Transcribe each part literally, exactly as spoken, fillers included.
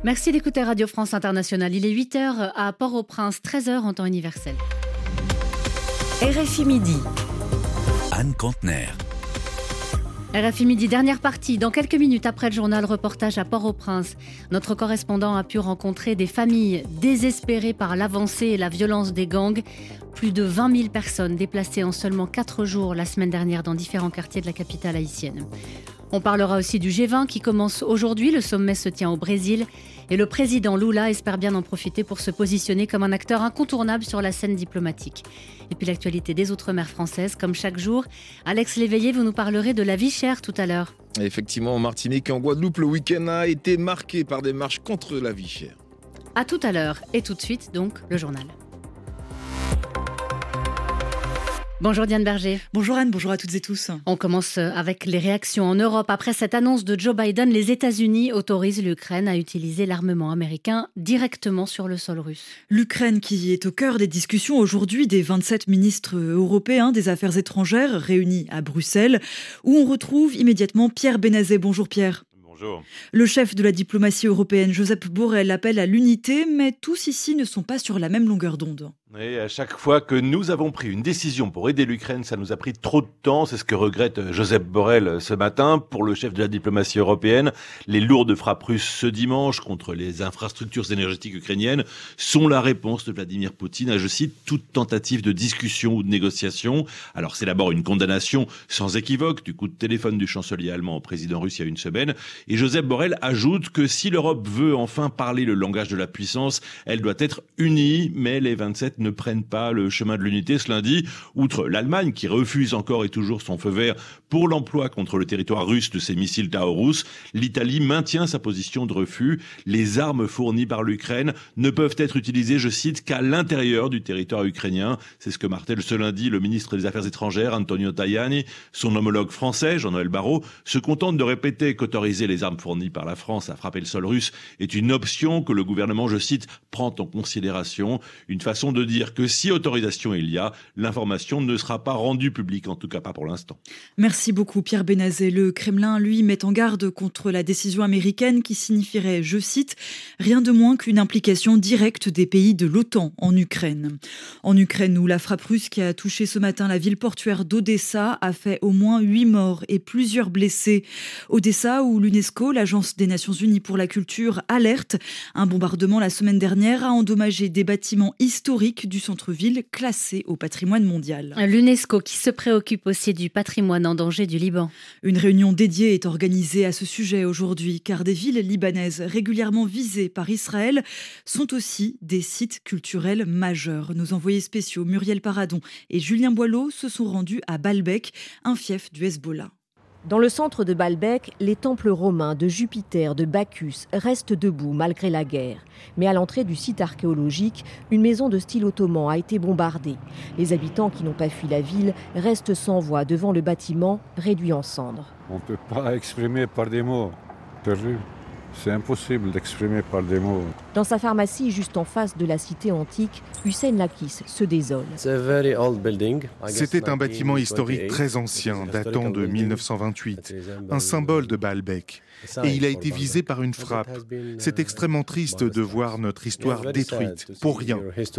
Merci d'écouter Radio France Internationale. Il est huit heures à Port-au-Prince, treize heures en temps universel. R F I Midi. Anne Contener. R F I Midi, dernière partie. Dans quelques minutes après le journal, reportage à Port-au-Prince. Notre correspondant a pu rencontrer des familles désespérées par l'avancée et la violence des gangs. Plus de vingt mille personnes déplacées en seulement quatre jours la semaine dernière dans différents quartiers de la capitale haïtienne. On parlera aussi du G vingt qui commence aujourd'hui. Le sommet se tient au Brésil. Et le président Lula espère bien en profiter pour se positionner comme un acteur incontournable sur la scène diplomatique. Et puis l'actualité des Outre-mer françaises, comme chaque jour. Alex Léveillé, vous nous parlerez de la vie chère tout à l'heure. Effectivement, en Martinique et en Guadeloupe, le week-end a été marqué par des marches contre la vie chère. À tout à l'heure. Et tout de suite, donc, le journal. Bonjour Diane Berger. Bonjour Anne, bonjour à toutes et tous. On commence avec les réactions en Europe. Après cette annonce de Joe Biden, les États-Unis autorisent l'Ukraine à utiliser l'armement américain directement sur le sol russe. L'Ukraine qui est au cœur des discussions aujourd'hui des vingt-sept ministres européens des Affaires étrangères réunis à Bruxelles, où on retrouve immédiatement Pierre Benazet. Bonjour Pierre. Bonjour. Le chef de la diplomatie européenne, Josep Borrell, appelle à l'unité, mais tous ici ne sont pas sur la même longueur d'onde. Et à chaque fois que nous avons pris une décision pour aider l'Ukraine, ça nous a pris trop de temps. C'est ce que regrette Josep Borrell ce matin. Pour le chef de la diplomatie européenne, les lourdes frappes russes ce dimanche contre les infrastructures énergétiques ukrainiennes sont la réponse de Vladimir Poutine à, je cite, toute tentative de discussion ou de négociation. Alors c'est d'abord une condamnation sans équivoque du coup de téléphone du chancelier allemand au président russe il y a une semaine. Et Josep Borrell ajoute que si l'Europe veut enfin parler le langage de la puissance, elle doit être unie, mais les vingt-sept ne prennent pas le chemin de l'unité ce lundi. Outre l'Allemagne qui refuse encore et toujours son feu vert pour l'emploi contre le territoire russe de ses missiles Taurus, l'Italie maintient sa position de refus. Les armes fournies par l'Ukraine ne peuvent être utilisées, je cite, qu'à l'intérieur du territoire ukrainien. C'est ce que martèle ce lundi le ministre des Affaires étrangères, Antonio Tajani. Son homologue français, Jean-Noël Barrot, se contente de répéter qu'autoriser les armes fournies par la France à frapper le sol russe est une option que le gouvernement, je cite, prend en considération. Une façon de dire que si autorisation il y a, l'information ne sera pas rendue publique, en tout cas pas pour l'instant. Merci beaucoup Pierre Benazet. Le Kremlin, lui, met en garde contre la décision américaine qui signifierait, je cite, rien de moins qu'une implication directe des pays de l'OTAN en Ukraine. En Ukraine, où la frappe russe qui a touché ce matin la ville portuaire d'Odessa a fait au moins huit morts et plusieurs blessés. Odessa, où l'UNESCO, l'Agence des Nations Unies pour la Culture, alerte. Un bombardement la semaine dernière a endommagé des bâtiments historiques du centre-ville classé au patrimoine mondial. L'UNESCO qui se préoccupe aussi du patrimoine en danger du Liban. Une réunion dédiée est organisée à ce sujet aujourd'hui, car des villes libanaises régulièrement visées par Israël sont aussi des sites culturels majeurs. Nos envoyés spéciaux Muriel Paradon et Julien Boileau se sont rendus à Baalbek, un fief du Hezbollah. Dans le centre de Baalbek, les temples romains de Jupiter, de Bacchus restent debout malgré la guerre. Mais à l'entrée du site archéologique, une maison de style ottoman a été bombardée. Les habitants qui n'ont pas fui la ville restent sans voix devant le bâtiment réduit en cendres. On ne peut pas exprimer par des mots. Terrible. C'est impossible d'exprimer par des mots. Dans sa pharmacie, juste en face de la cité antique, Hussein Lakis se désole. C'était un bâtiment historique très ancien, datant de mille neuf cent vingt-huit, un symbole de Baalbek. Et il a été visé par une frappe. C'est extrêmement triste de voir notre histoire détruite, pour rien.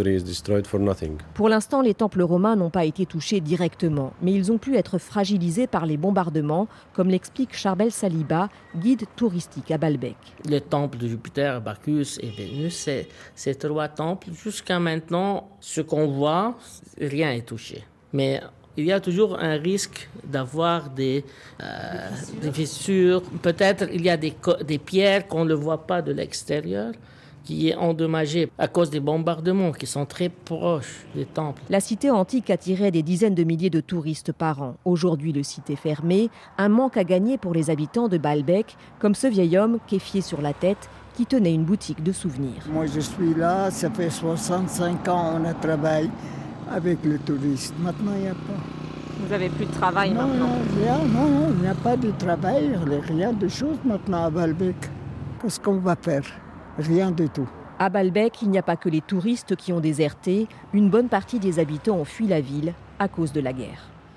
Pour l'instant, les temples romains n'ont pas été touchés directement, mais ils ont pu être fragilisés par les bombardements, comme l'explique Charbel Saliba, guide touristique à Baalbek. Les temples de Jupiter, Bacchus et Vénus, c'est, ces trois temples, jusqu'à maintenant, ce qu'on voit, rien n'est touché. Mais il y a toujours un risque d'avoir des, euh, des fissures. Peut-être il y a des, des pierres qu'on ne voit pas de l'extérieur, qui est endommagée à cause des bombardements qui sont très proches des temples. La cité antique attirait des dizaines de milliers de touristes par an. Aujourd'hui, le site est fermé. Un manque à gagner pour les habitants de Baalbek, comme ce vieil homme kéfié sur la tête, qui tenait une boutique de souvenirs. Moi, je suis là, ça fait soixante-cinq ans on a travaillé avec le tourisme. Maintenant, il n'y a pas. Vous n'avez plus de travail non, maintenant non, rien, non, non, il n'y a pas de travail, rien de choses maintenant à Baalbek. Qu'est-ce qu'on va faire? Rien du tout. À Baalbek, il n'y a pas que les touristes qui ont déserté. Une bonne partie des habitants ont fui la ville à cause de la guerre.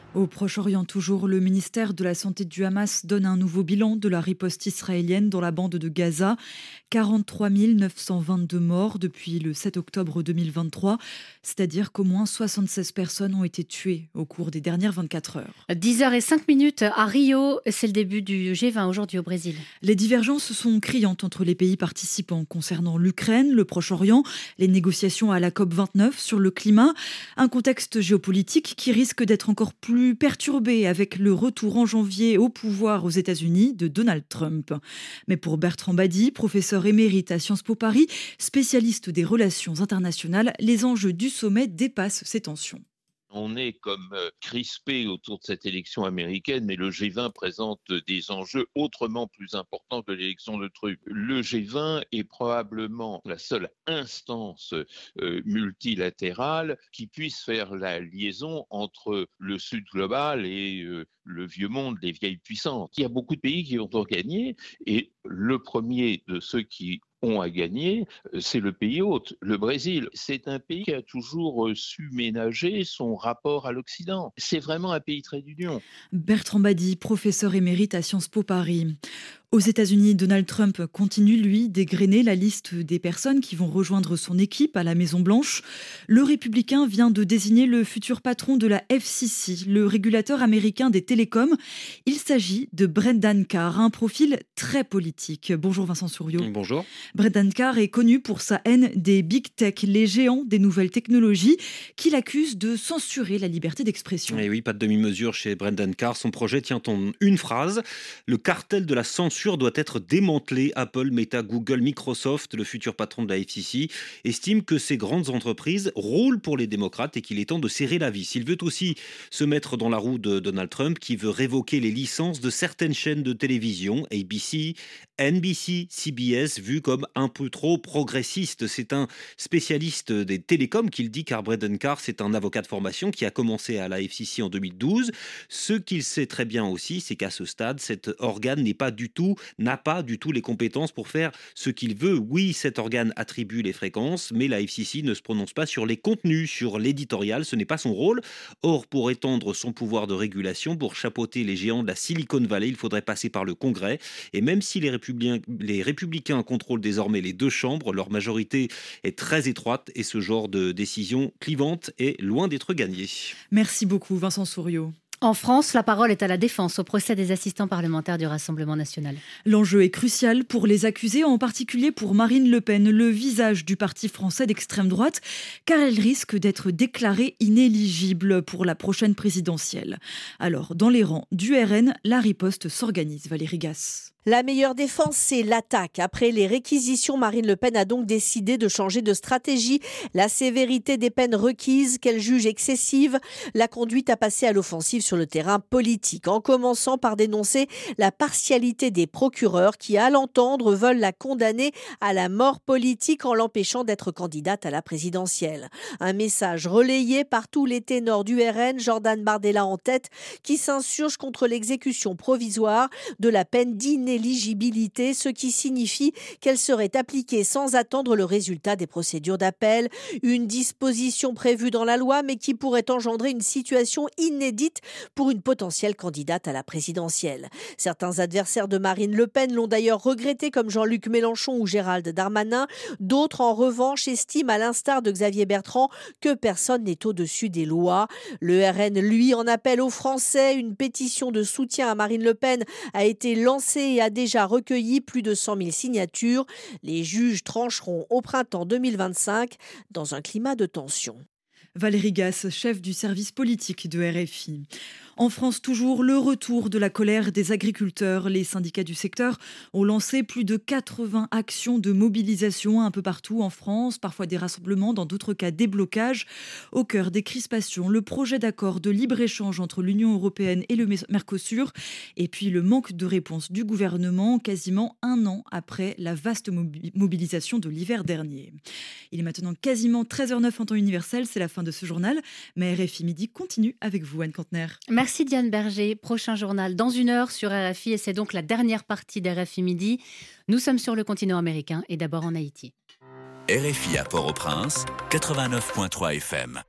Au Proche-Orient toujours, le ministère de la Santé du Hamas donne un nouveau bilan de la riposte israélienne dans la bande de Gaza. quarante-trois mille neuf cent vingt-deux morts depuis le sept octobre deux mille vingt-trois, c'est-à-dire qu'au moins soixante-seize personnes ont été tuées au cours des dernières vingt-quatre heures. dix heures zéro cinq minutes à Rio, c'est le début du G vingt aujourd'hui au Brésil. Les divergences sont criantes entre les pays participants concernant l'Ukraine, le Proche-Orient, les négociations à la COP vingt-neuf sur le climat, un contexte géopolitique qui risque d'être encore plus perturbé avec le retour en janvier au pouvoir aux États-Unis de Donald Trump. Mais pour Bertrand Badi, professeur émérite à Sciences Po Paris, spécialiste des relations internationales, les enjeux du sommet dépassent ces tensions. On est comme crispé autour de cette élection américaine, mais le G vingt présente des enjeux autrement plus importants que l'élection de Trump. Le G vingt est probablement la seule instance euh, multilatérale qui puisse faire la liaison entre le Sud global et euh, le vieux monde, les vieilles puissances. Il y a beaucoup de pays qui ont gagné, et le premier de ceux qui ont à gagner, c'est le pays hôte, le Brésil. C'est un pays qui a toujours su ménager son rapport à l'Occident. C'est vraiment un pays trait d'union. Bertrand Badi, professeur émérite à Sciences Po Paris. Aux États-Unis, Donald Trump continue, lui, d'égrener la liste des personnes qui vont rejoindre son équipe à la Maison-Blanche. Le républicain vient de désigner le futur patron de la F C C, le régulateur américain des télécoms. Il s'agit de Brendan Carr, un profil très politique. Bonjour Vincent Souriau. Bonjour. Brendan Carr est connu pour sa haine des big tech, les géants des nouvelles technologies, qu'il accuse de censurer la liberté d'expression. Et oui, pas de demi-mesure chez Brendan Carr. Son projet tient en une phrase. Le cartel de la censure doit être démantelé. Apple, Meta, Google, Microsoft, le futur patron de la F C C, estime que ces grandes entreprises roulent pour les démocrates et qu'il est temps de serrer la vis. Il veut aussi se mettre dans la roue de Donald Trump, qui veut révoquer les licences de certaines chaînes de télévision, A B C, N B C, C B S, vues comme un peu trop progressistes. C'est un spécialiste des télécoms qu'il dit, car Brendan Carr, c'est un avocat de formation qui a commencé à la F C C en deux mille douze. Ce qu'il sait très bien aussi, c'est qu'à ce stade, cet organe n'est pas du tout n'a pas du tout les compétences pour faire ce qu'il veut. Oui, cet organe attribue les fréquences, mais la F C C ne se prononce pas sur les contenus, sur l'éditorial, ce n'est pas son rôle. Or, pour étendre son pouvoir de régulation, pour chapeauter les géants de la Silicon Valley, il faudrait passer par le Congrès. Et même si les républicains, les républicains contrôlent désormais les deux chambres, leur majorité est très étroite et ce genre de décision clivante est loin d'être gagnée. Merci beaucoup Vincent Souriau. En France, la parole est à la défense au procès des assistants parlementaires du Rassemblement national. L'enjeu est crucial pour les accusés, en particulier pour Marine Le Pen, le visage du parti français d'extrême droite, car elle risque d'être déclarée inéligible pour la prochaine présidentielle. Alors, dans les rangs du R N, la riposte s'organise. Valérie Gasse. La meilleure défense, c'est l'attaque. Après les réquisitions, Marine Le Pen a donc décidé de changer de stratégie. La sévérité des peines requises, qu'elle juge excessives, l'a conduite à passer à l'offensive sur le terrain politique, en commençant par dénoncer la partialité des procureurs qui, à l'entendre, veulent la condamner à la mort politique en l'empêchant d'être candidate à la présidentielle. Un message relayé par tous les ténors du R N, Jordan Bardella en tête, qui s'insurge contre l'exécution provisoire de la peine d'inéligibilité. Éligibilité, ce qui signifie qu'elle serait appliquée sans attendre le résultat des procédures d'appel. Une disposition prévue dans la loi, mais qui pourrait engendrer une situation inédite pour une potentielle candidate à la présidentielle. Certains adversaires de Marine Le Pen l'ont d'ailleurs regretté, comme Jean-Luc Mélenchon ou Gérald Darmanin. D'autres, en revanche, estiment, à l'instar de Xavier Bertrand, que personne n'est au-dessus des lois. Le R N, lui, en appelle aux Français. Une pétition de soutien à Marine Le Pen a été lancée et a déjà recueilli plus de cent mille signatures. Les juges trancheront au printemps deux mille vingt-cinq dans un climat de tension. Valérie Gasse, chef du service politique de R F I. En France, toujours le retour de la colère des agriculteurs. Les syndicats du secteur ont lancé plus de quatre-vingts actions de mobilisation un peu partout en France, parfois des rassemblements, dans d'autres cas des blocages. Au cœur des crispations, le projet d'accord de libre-échange entre l'Union européenne et le Mercosur, et puis le manque de réponse du gouvernement quasiment un an après la vaste mobilisation de l'hiver dernier. Il est maintenant quasiment treize heures zéro neuf en temps universel, c'est la fin de ce journal, mais R F I Midi continue avec vous, Anne Kantner. Merci Diane Berger. Prochain journal dans une heure sur R F I et c'est donc la dernière partie d'R F I Midi. Nous sommes sur le continent américain et d'abord en Haïti. R F I à Port-au-Prince, quatre-vingt-neuf virgule trois F M.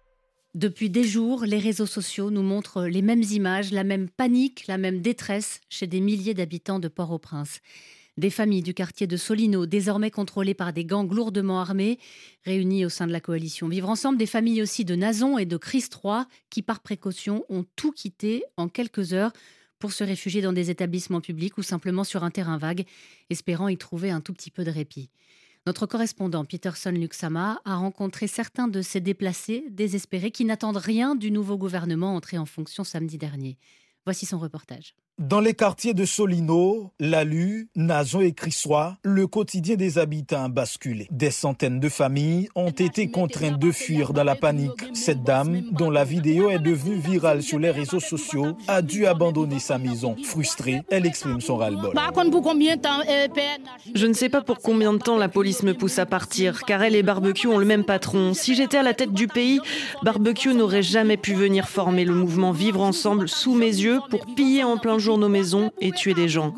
Depuis des jours, les réseaux sociaux nous montrent les mêmes images, la même panique, la même détresse chez des milliers d'habitants de Port-au-Prince. Des familles du quartier de Solino, désormais contrôlées par des gangs lourdement armés, réunies au sein de la coalition Vivre Ensemble, des familles aussi de Nazon et de Christ trois, qui par précaution ont tout quitté en quelques heures pour se réfugier dans des établissements publics ou simplement sur un terrain vague, espérant y trouver un tout petit peu de répit. Notre correspondant Peterson Luxama a rencontré certains de ces déplacés désespérés qui n'attendent rien du nouveau gouvernement entré en fonction samedi dernier. Voici son reportage. Dans les quartiers de Solino, Lalu, Nazon et Crissois, le quotidien des habitants a basculé. Des centaines de familles ont été contraintes de fuir dans la panique. Cette dame, dont la vidéo est devenue virale sur les réseaux sociaux, a dû abandonner sa maison. Frustrée, elle exprime son ras-le-bol. Je ne sais pas pour combien de temps la police me pousse à partir, car elle et Barbecue ont le même patron. Si j'étais à la tête du pays, Barbecue n'aurait jamais pu venir former le mouvement Vivre Ensemble sous mes yeux pour piller en plein jour nos maisons et tuer des gens.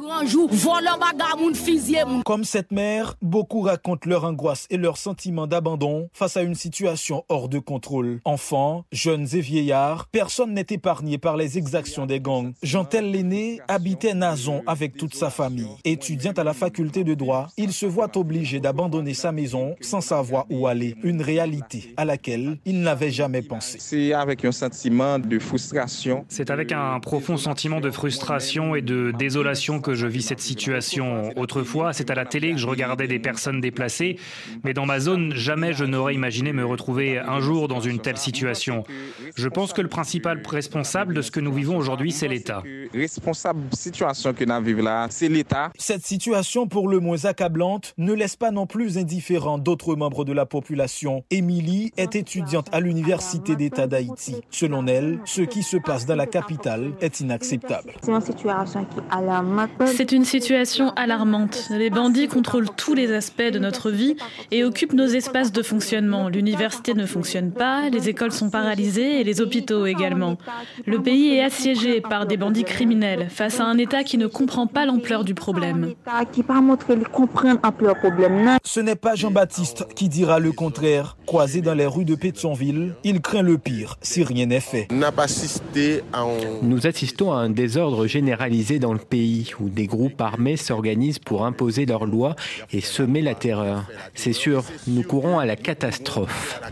Comme cette mère, beaucoup racontent leur angoisse et leur sentiment d'abandon face à une situation hors de contrôle. Enfants, jeunes et vieillards, personne n'est épargné par les exactions des gangs. Jean-Tel l'aîné habitait Nazon avec toute sa famille. Étudiant à la faculté de droit, il se voit obligé d'abandonner sa maison sans savoir où aller. Une réalité à laquelle il n'avait jamais pensé. C'est avec un sentiment de frustration. C'est avec un profond sentiment de frustration et de désolation que je vis cette situation. Autrefois, c'est à la télé que je regardais des personnes déplacées, mais dans ma zone, jamais je n'aurais imaginé me retrouver un jour dans une telle situation. Je pense que le principal responsable de ce que nous vivons aujourd'hui, c'est l'État. Responsable situation que nous vivons là, c'est l'État. Cette situation, pour le moins accablante, ne laisse pas non plus indifférents d'autres membres de la population. Émilie est étudiante à l'Université d'État d'Haïti. Selon elle, ce qui se passe dans la capitale est inacceptable. C'est une situation alarmante. Les bandits contrôlent tous les aspects de notre vie et occupent nos espaces de fonctionnement. L'université ne fonctionne pas, les écoles sont paralysées et les hôpitaux également. Le pays est assiégé par des bandits criminels face à un État qui ne comprend pas l'ampleur du problème. Ce n'est pas Jean-Baptiste qui dira le contraire. Croisé dans les rues de Pétionville, il craint le pire si rien n'est fait. Nous assistons à un désordre généralisé dans le pays où des groupes armés s'organisent pour imposer leurs lois et semer la terreur. C'est sûr, nous courons à la catastrophe.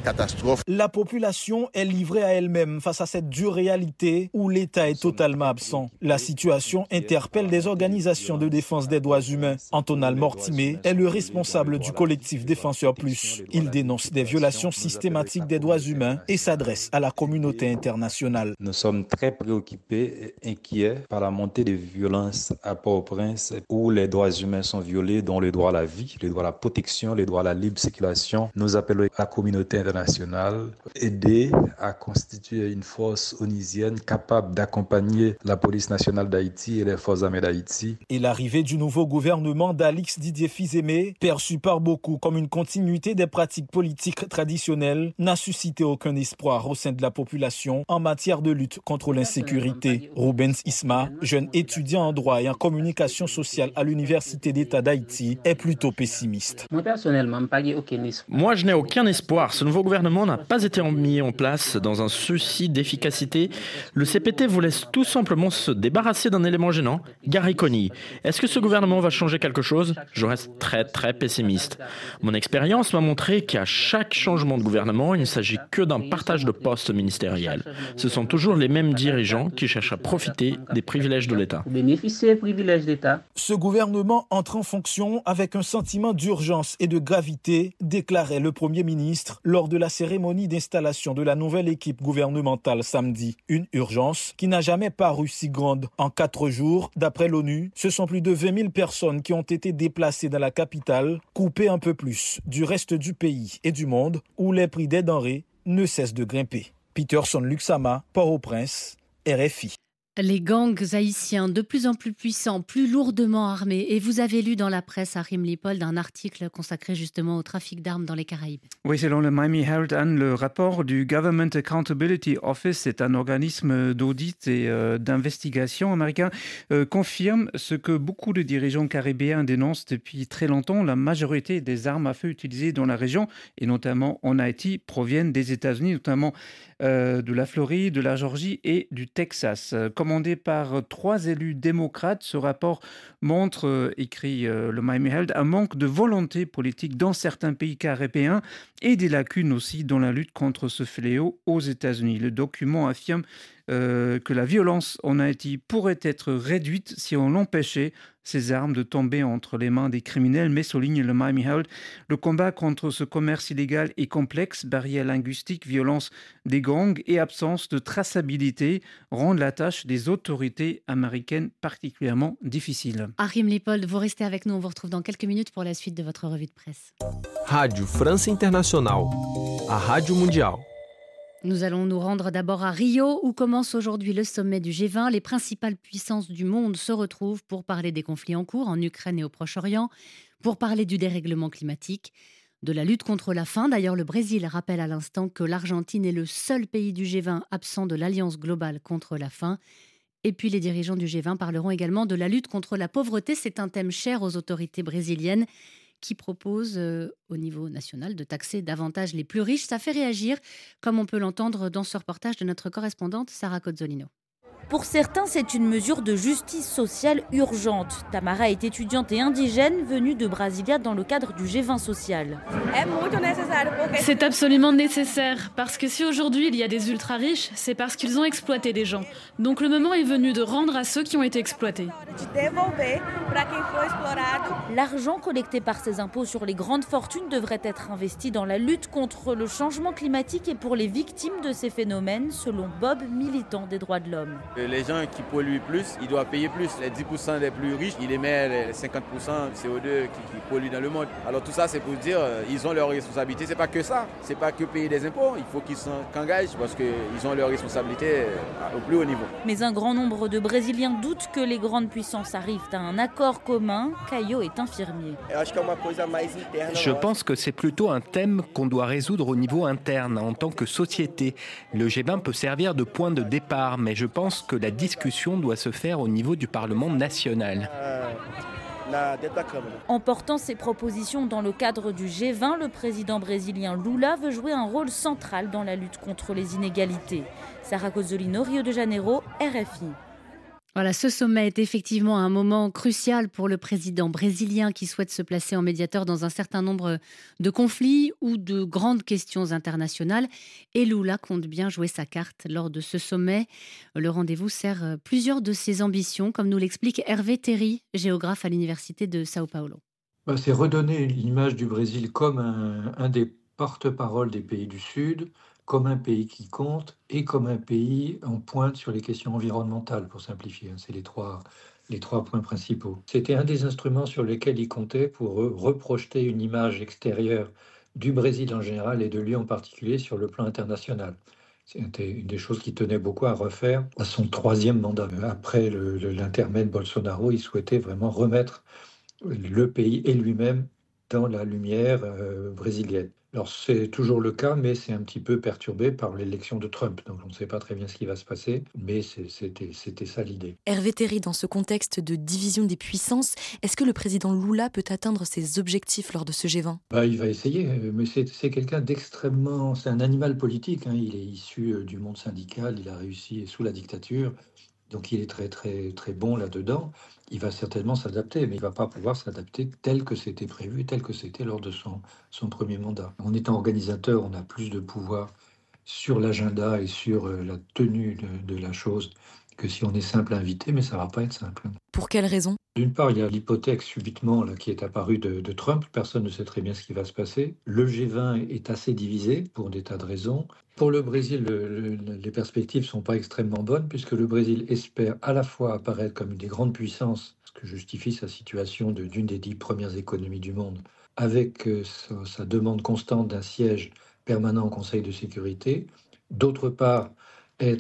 La population est livrée à elle-même face à cette dure réalité où l'État est totalement absent. La situation interpelle des organisations de défense des droits humains. Antonal Mortimé est le responsable du collectif Défenseurs Plus. Il dénonce des violations systématiques des droits humains et s'adresse à la communauté internationale. Nous sommes très préoccupés et inquiets par la montée des violences à Port-au-Prince où les droits humains sont violés, dont le droit à la vie, le droit à la protection, le droit à la libre circulation. Nous appelons la communauté internationale à aider à constituer une force onusienne capable d'accompagner la police nationale d'Haïti et les forces armées d'Haïti. Et l'arrivée du nouveau gouvernement d'Alix Didier Fils-Aimé, perçu par beaucoup comme une continuité des pratiques politiques traditionnelles, n'a suscité aucun espoir au sein de la population en matière de lutte contre l'insécurité. Rubens Isma, jeune étudiant en droit et en communication sociale à l'Université d'État d'Haïti, est plutôt pessimiste. Moi, personnellement, aucun espoir. Moi, je n'ai aucun espoir. Ce nouveau gouvernement n'a pas été mis en place dans un souci d'efficacité. Le C P T voulait tout simplement se débarrasser d'un élément gênant, Gary Coney. Est-ce que ce gouvernement va changer quelque chose ? Je reste très très pessimiste. Mon expérience m'a montré qu'à chaque changement de gouvernement, il ne s'agit que d'un partage de postes ministériels. Ce sont toujours les mêmes dirigeants qui cherchent à profiter des privilèges de l'État. Bénéficier des privilèges d'État. Ce gouvernement entre en fonction avec un sentiment d'urgence et de gravité, déclarait le Premier ministre lors de la cérémonie d'installation de la nouvelle équipe gouvernementale samedi. Une urgence qui n'a jamais paru si grande. En quatre jours, d'après l'ONU, ce sont plus de vingt mille personnes qui ont été déplacées dans la capitale, coupées un peu plus du reste du pays et du monde où les prix des denrées ne cessent de grimper. Peterson Luxama, Port-au-Prince, R F I. Les gangs haïtiens de plus en plus puissants, plus lourdement armés. Et vous avez lu dans la presse, Harim Lipold, un article consacré justement au trafic d'armes dans les Caraïbes. Oui, selon le Miami Herald, Anne, le rapport du Government Accountability Office, c'est un organisme d'audit et euh, d'investigation américain, euh, confirme ce que beaucoup de dirigeants caribéens dénoncent depuis très longtemps. La majorité des armes à feu utilisées dans la région, et notamment en Haïti, proviennent des États-Unis, notamment euh, de la Floride, de la Géorgie et du Texas. Commandé par trois élus démocrates, ce rapport montre, euh, écrit euh, le Miami Herald, un manque de volonté politique dans certains pays caribéens et des lacunes aussi dans la lutte contre ce fléau aux États-Unis. Le document affirme euh, que la violence en Haïti pourrait être réduite si on empêchait ces armes de tomber entre les mains des criminels, mais souligne le Miami Herald, le combat contre ce commerce illégal est complexe, barrières linguistiques, violence des gangs et absence de traçabilité rendent la tâche des autorités américaines particulièrement difficile. Harim Lipold, vous restez avec nous, on vous retrouve dans quelques minutes pour la suite de votre revue de presse. Rádio França Internacional, a Rádio Mundial. Nous allons nous rendre d'abord à Rio, où commence aujourd'hui le sommet du G vingt. Les principales puissances du monde se retrouvent pour parler des conflits en cours en Ukraine et au Proche-Orient, pour parler du dérèglement climatique, de la lutte contre la faim. D'ailleurs, le Brésil rappelle à l'instant que l'Argentine est le seul pays du G vingt absent de l'Alliance globale contre la faim. Et puis les dirigeants du G vingt parleront également de la lutte contre la pauvreté. C'est un thème cher aux autorités brésiliennes qui propose euh, au niveau national de taxer davantage les plus riches. Ça fait réagir, comme on peut l'entendre dans ce reportage de notre correspondante Sarah Cozzolino. Pour certains, c'est une mesure de justice sociale urgente. Tamara est étudiante et indigène venue de Brasilia dans le cadre du G vingt social. C'est absolument nécessaire, parce que si aujourd'hui il y a des ultra-riches, c'est parce qu'ils ont exploité des gens. Donc le moment est venu de rendre à ceux qui ont été exploités. L'argent collecté par ces impôts sur les grandes fortunes devrait être investi dans la lutte contre le changement climatique et pour les victimes de ces phénomènes, selon Bob, militant des droits de l'homme. Les gens qui polluent plus, ils doivent payer plus. Les dix pour cent des plus riches, ils émettent les cinquante pour cent de C O deux qui, qui polluent dans le monde. Alors tout ça, c'est pour dire ils ont leurs responsabilités. C'est pas que ça. C'est pas que payer des impôts. Il faut qu'ils s'engagent parce qu'ils ont leurs responsabilités au plus haut niveau. Mais un grand nombre de Brésiliens doutent que les grandes puissances arrivent à un accord commun. Caio est infirmier. Je pense que c'est plutôt un thème qu'on doit résoudre au niveau interne, en tant que société. Le G vingt peut servir de point de départ, mais je pense que la discussion doit se faire au niveau du Parlement national. En portant ses propositions dans le cadre du G vingt, le président brésilien Lula veut jouer un rôle central dans la lutte contre les inégalités. Sarah Cozzolino, Rio de Janeiro, R F I. Voilà, ce sommet est effectivement un moment crucial pour le président brésilien qui souhaite se placer en médiateur dans un certain nombre de conflits ou de grandes questions internationales. Et Lula compte bien jouer sa carte lors de ce sommet. Le rendez-vous sert plusieurs de ses ambitions, comme nous l'explique Hervé Terry, géographe à l'université de Sao Paulo. Bah, c'est redonner l'image du Brésil comme un, un des porte-parole des pays du Sud, comme un pays qui compte et comme un pays en pointe sur les questions environnementales, pour simplifier. C'est les trois, les trois points principaux. C'était un des instruments sur lesquels il comptait pour reprojeter une image extérieure du Brésil en général et de lui en particulier sur le plan international. C'était une des choses qui tenait beaucoup à refaire à son troisième mandat. Après le, le, l'intermède Bolsonaro, il souhaitait vraiment remettre le pays et lui-même dans la lumière euh, brésilienne. Alors c'est toujours le cas, mais c'est un petit peu perturbé par l'élection de Trump. Donc on ne sait pas très bien ce qui va se passer, mais c'est, c'était, c'était ça l'idée. Hervé Terry, dans ce contexte de division des puissances, est-ce que le président Lula peut atteindre ses objectifs lors de ce G vingt ? Bah, il va essayer, mais c'est, c'est quelqu'un d'extrêmement... C'est un animal politique, hein. Il est issu du monde syndical, il a réussi sous la dictature. Donc il est très très très bon là-dedans. Il va certainement s'adapter, mais il ne va pas pouvoir s'adapter tel que c'était prévu, tel que c'était lors de son, son premier mandat. En étant organisateur, on a plus de pouvoir sur l'agenda et sur la tenue de, de la chose que si on est simple invité, mais ça ne va pas être simple. Pour quelle raison ? D'une part, il y a l'hypothèque subitement là, qui est apparue de, de Trump. Personne ne sait très bien ce qui va se passer. Le G vingt est assez divisé pour des tas de raisons. Pour le Brésil, le, le, les perspectives ne sont pas extrêmement bonnes puisque le Brésil espère à la fois apparaître comme une des grandes puissances, ce que justifie sa situation de, d'une des dix premières économies du monde, avec euh, sa, sa demande constante d'un siège permanent au Conseil de sécurité. D'autre part, être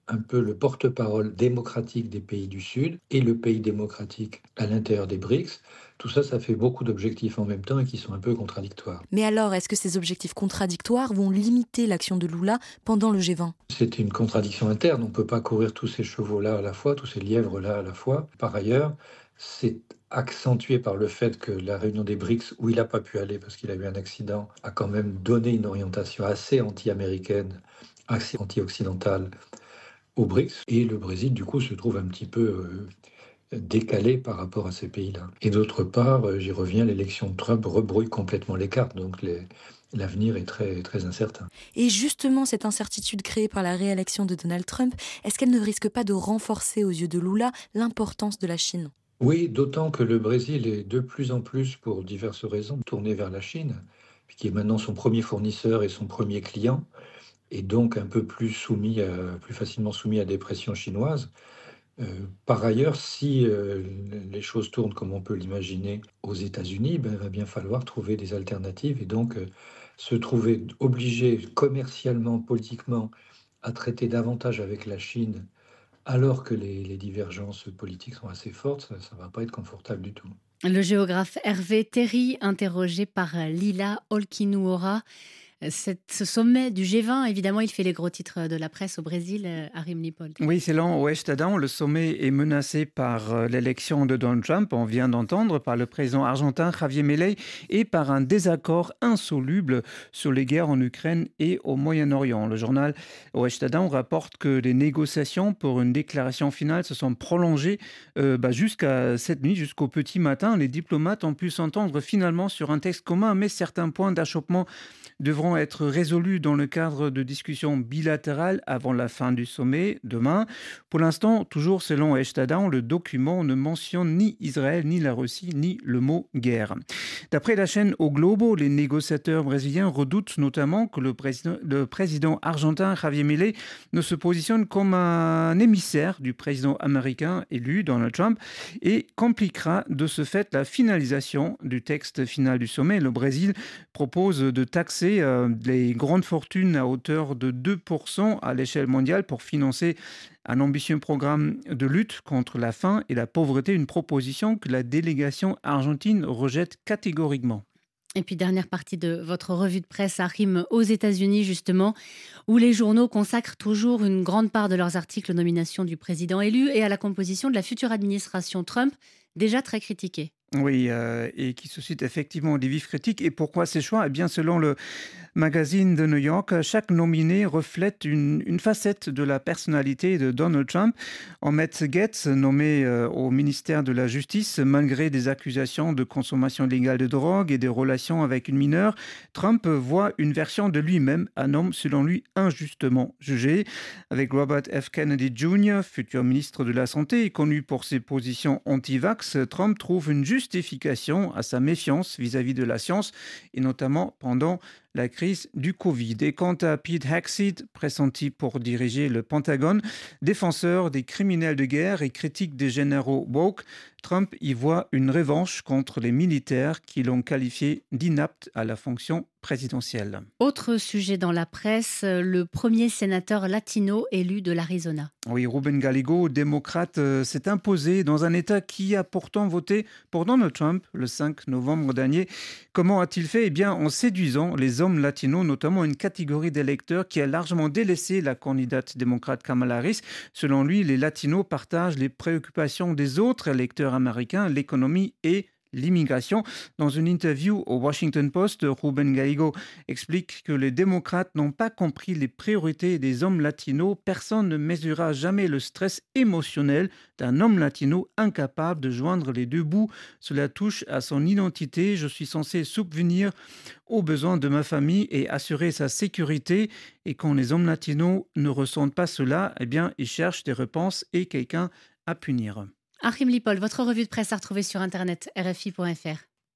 un peu le porte-parole démocratique des pays du Sud et le pays démocratique à l'intérieur des B R I C S. Tout ça, ça fait beaucoup d'objectifs en même temps et qui sont un peu contradictoires. Mais alors, est-ce que ces objectifs contradictoires vont limiter l'action de Lula pendant le G vingt ? C'est une contradiction interne. On ne peut pas courir tous ces chevaux-là à la fois, tous ces lièvres-là à la fois. Par ailleurs, c'est accentué par le fait que la réunion des B R I C S, où il n'a pas pu aller parce qu'il a eu un accident, a quand même donné une orientation assez anti-américaine, assez anti-occidentale au B R I C S. Et le Brésil, du coup, se trouve un petit peu euh, décalé par rapport à ces pays-là. Et d'autre part, euh, j'y reviens, l'élection de Trump rebrouille complètement les cartes. Donc les, l'avenir est très, très incertain. Et justement, cette incertitude créée par la réélection de Donald Trump, est-ce qu'elle ne risque pas de renforcer aux yeux de Lula l'importance de la Chine ? Oui, d'autant que le Brésil est de plus en plus, pour diverses raisons, tourné vers la Chine, qui est maintenant son premier fournisseur et son premier client, et donc un peu plus soumis, à, plus facilement soumis à des pressions chinoises. Euh, par ailleurs, si euh, les choses tournent comme on peut l'imaginer aux États-Unis, ben, il va bien falloir trouver des alternatives et donc euh, se trouver obligé commercialement, politiquement, à traiter davantage avec la Chine alors que les, les divergences politiques sont assez fortes, ça ne va pas être confortable du tout. Le géographe Hervé Terry, interrogé par Lila Olkinuora. Cette, ce sommet du G vingt, évidemment, il fait les gros titres de la presse au Brésil, Harim Lipold. Oui, c'est lent au Estadão. Le sommet est menacé par l'élection de Donald Trump, on vient d'entendre, par le président argentin Javier Milei et par un désaccord insoluble sur les guerres en Ukraine et au Moyen-Orient. Le journal au Estadão rapporte que les négociations pour une déclaration finale se sont prolongées euh, bah, jusqu'à cette nuit, jusqu'au petit matin. Les diplomates ont pu s'entendre finalement sur un texte commun, mais certains points d'achoppement devront être résolus dans le cadre de discussions bilatérales avant la fin du sommet demain. Pour l'instant, toujours selon Estadão, le document ne mentionne ni Israël, ni la Russie, ni le mot guerre. D'après la chaîne O Globo, les négociateurs brésiliens redoutent notamment que le président, le président argentin Javier Milei ne se positionne comme un émissaire du président américain élu, Donald Trump, et compliquera de ce fait la finalisation du texte final du sommet. Le Brésil propose de taxer les grandes fortunes à hauteur de deux pour cent à l'échelle mondiale pour financer un ambitieux programme de lutte contre la faim et la pauvreté, une proposition que la délégation argentine rejette catégoriquement. Et puis, dernière partie de votre revue de presse, Harim, aux États-Unis, justement, où les journaux consacrent toujours une grande part de leurs articles aux nominations du président élu et à la composition de la future administration Trump, déjà très critiquée. Oui, euh, et qui suscite effectivement des vives critiques. Et pourquoi ces choix ? Eh bien, selon le magazine de New York, chaque nominé reflète une, une facette de la personnalité de Donald Trump. En Matt Gaetz, nommé euh, au ministère de la Justice, malgré des accusations de consommation illégale de drogue et des relations avec une mineure, Trump voit une version de lui-même, un homme selon lui injustement jugé. Avec Robert F. Kennedy Junior, futur ministre de la Santé et connu pour ses positions anti-vax, Trump trouve une justification à sa méfiance vis-à-vis de la science et notamment pendant la crise du Covid. Et quant à Pete Hegseth, pressenti pour diriger le Pentagone, défenseur des criminels de guerre et critique des généraux woke, Trump y voit une revanche contre les militaires qui l'ont qualifié d'inapte à la fonction présidentielle. Autre sujet dans la presse, le premier sénateur latino élu de l'Arizona. Oui, Ruben Gallego, démocrate, euh, s'est imposé dans un État qui a pourtant voté pour Donald Trump le cinq novembre dernier. Comment a-t-il fait ? Eh bien, en séduisant les hommes latinos, notamment une catégorie d'électeurs qui a largement délaissé la candidate démocrate Kamala Harris. Selon lui, les latinos partagent les préoccupations des autres électeurs américains, l'économie et l'immigration. Dans une interview au Washington Post, Ruben Gallego explique que les démocrates n'ont pas compris les priorités des hommes latinos. Personne ne mesurera jamais le stress émotionnel d'un homme latino incapable de joindre les deux bouts. Cela touche à son identité. Je suis censé subvenir aux besoins de ma famille et assurer sa sécurité. Et quand les hommes latinos ne ressentent pas cela, eh bien, ils cherchent des réponses et quelqu'un à punir. Harim Lipold, votre revue de presse à retrouver sur internet r f i point f r.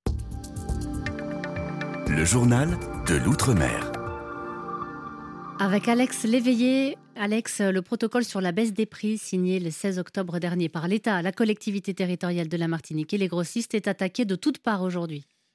Le journal de l'Outre-mer. Avec Alex Léveillé. Alex, le protocole sur la baisse des prix signé le seize octobre dernier par l'État, la collectivité territoriale de la Martinique et les grossistes est attaqué de toutes parts aujourd'hui.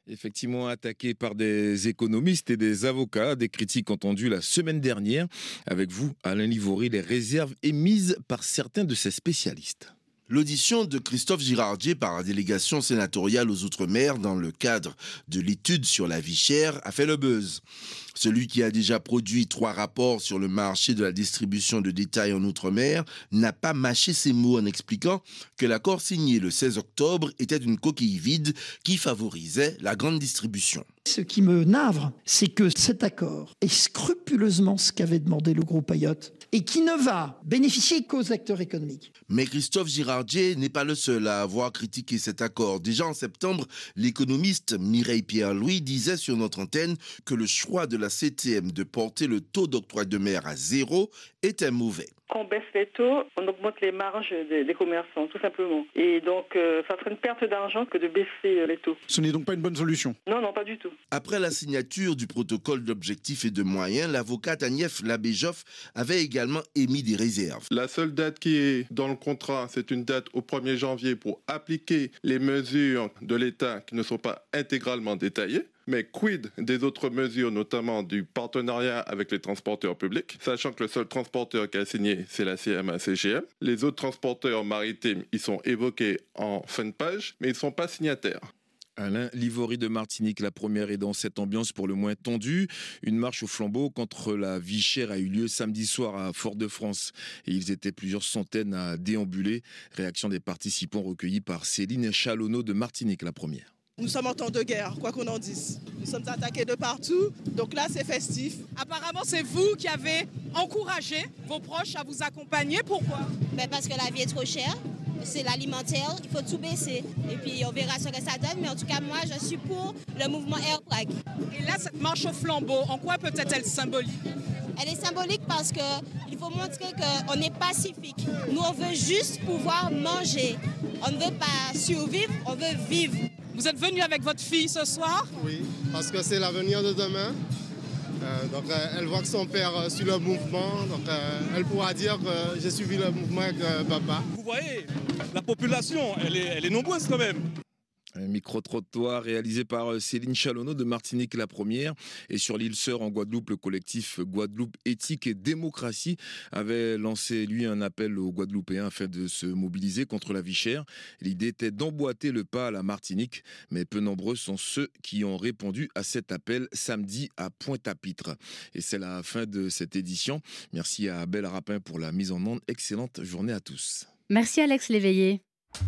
Effectivement attaqué par des économistes et des avocats, des critiques entendues la semaine dernière. Avec vous, Alain Livory, les réserves émises par certains de ces spécialistes. L'audition de Christophe Girardier par la délégation sénatoriale aux Outre-mer dans le cadre de l'étude sur la vie chère a fait le buzz. Celui qui a déjà produit trois rapports sur le marché de la distribution de détail en Outre-mer n'a pas mâché ses mots en expliquant que l'accord signé le seize octobre était une coquille vide qui favorisait la grande distribution. Ce qui me navre, c'est que cet accord est scrupuleusement ce qu'avait demandé le groupe Ayotte et qui ne va bénéficier qu'aux acteurs économiques. Mais Christophe Girardier n'est pas le seul à avoir critiqué cet accord. Déjà en septembre, l'économiste Mireille Pierre-Louis disait sur notre antenne que le choix de la C T M de porter le taux d'octroi de mer à zéro était mauvais. Quand on baisse les taux, on augmente les marges des, des commerçants, tout simplement. Et donc, euh, ça serait une perte d'argent que de baisser les taux. Ce n'est donc pas une bonne solution? Non, non, pas du tout. Après la signature du protocole d'objectifs et de moyens, l'avocate Agnès Labéjoff avait également émis des réserves. La seule date qui est dans le contrat, c'est une date au premier janvier pour appliquer les mesures de l'État qui ne sont pas intégralement détaillées. Mais quid des autres mesures, notamment du partenariat avec les transporteurs publics, sachant que le seul transporteur qui a signé, c'est la C M A C G M. Les autres transporteurs maritimes, ils sont évoqués en fin de page, mais ils ne sont pas signataires. Alain Livory de Martinique, la première est dans cette ambiance pour le moins tendue. Une marche au flambeau contre la vie chère a eu lieu samedi soir à Fort-de-France. Et ils étaient plusieurs centaines à déambuler. Réaction des participants recueillis par Céline Chalonneau de Martinique, la première. Nous sommes en temps de guerre, quoi qu'on en dise. Nous sommes attaqués de partout, donc là c'est festif. Apparemment c'est vous qui avez encouragé vos proches à vous accompagner, pourquoi? Ben parce que la vie est trop chère, c'est l'alimentaire, il faut tout baisser. Et puis on verra ce que ça donne, mais en tout cas moi je suis pour le mouvement Air Prague. Et là cette marche au flambeau, en quoi peut-être elle symbolique? Elle est symbolique parce qu'il faut montrer qu'on est pacifique. Nous on veut juste pouvoir manger, on ne veut pas survivre, on veut vivre. Vous êtes venu avec votre fille ce soir? Oui, parce que c'est l'avenir de demain. Euh, donc euh, elle voit que son père euh, suit le mouvement, donc euh, elle pourra dire que j'ai suivi le mouvement avec euh, papa. Vous voyez, la population, elle est, elle est nombreuse quand même. Un micro-trottoir réalisé par Céline Chalonneau de Martinique, la première. Et sur l'île Sœur, en Guadeloupe, le collectif Guadeloupe Éthique et Démocratie avait lancé, lui, un appel aux Guadeloupéens afin de se mobiliser contre la vie chère. L'idée était d'emboîter le pas à la Martinique, mais peu nombreux sont ceux qui ont répondu à cet appel samedi à Pointe-à-Pitre. Et c'est la fin de cette édition. Merci à Abel Rapin pour la mise en onde. Excellente journée à tous. Merci Alex Léveillé.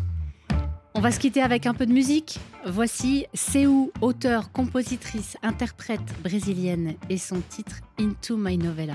On va se quitter avec un peu de musique. Voici Seou, auteure, compositrice, interprète brésilienne et son titre Into My Novella.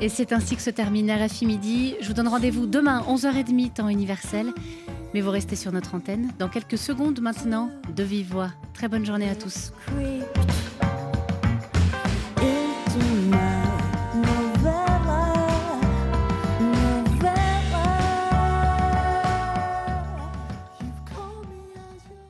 Et c'est ainsi que se termine R F I Midi. Je vous donne rendez-vous demain, onze heures trente, temps universel. Mais vous restez sur notre antenne. Dans quelques secondes maintenant, de vive voix. Très bonne journée à tous.